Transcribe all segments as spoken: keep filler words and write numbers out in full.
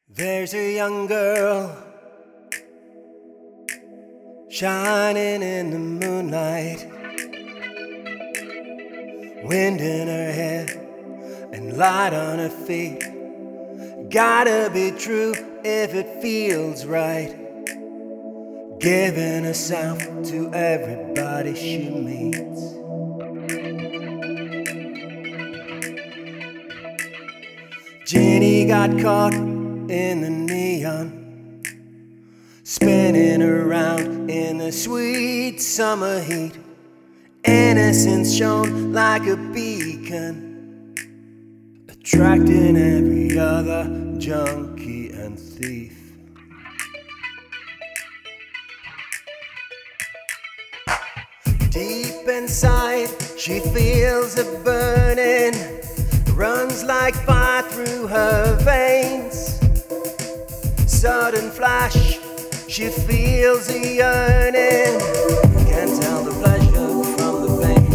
There's a young girl shining in the moonlight, wind in her hair and light on her feet. Gotta be true if it feels right, giving herself to everybody she meets. Jenny got caught in the neon, spinning around in the sweet summer heat. Innocence shone like a beacon, attracting every other junkie and thief. Deep inside, she feels a burning, runs like fire through her veins. Sudden flash, she feels a yearning, can't tell the pleasure from the pain.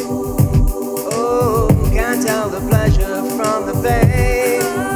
Oh, can't tell the pleasure from the pain.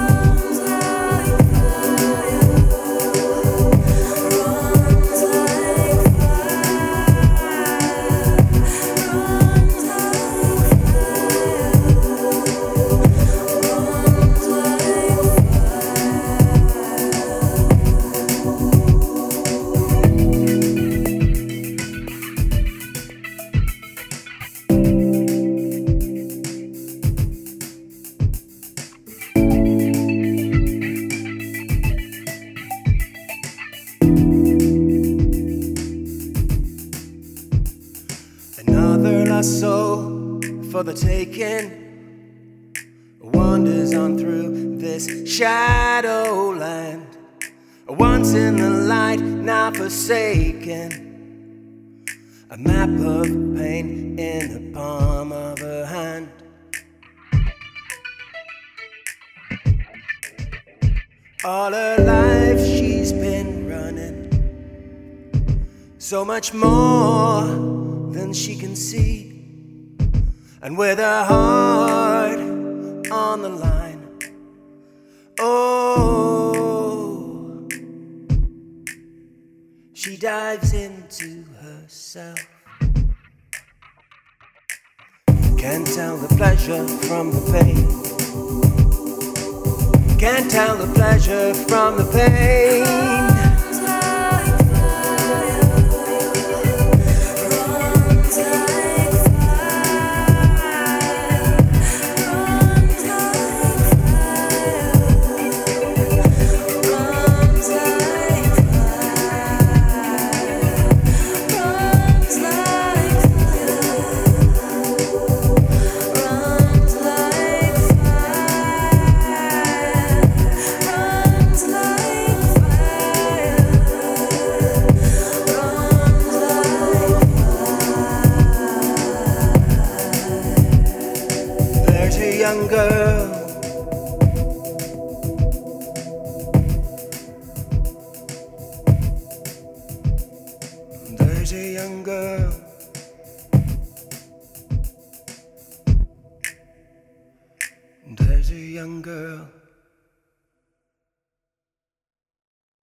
Another lost soul for the taking wanders on through this shadow land. Once in the light, now forsaken, a map of pain in the palm of her hand. All her life she's been running, so much more than she can see, and with her heart on the line, oh, she dives into herself. Can't tell the pleasure from the pain, can't tell the pleasure from the pain. Young girl, there's a young girl, there's a young girl.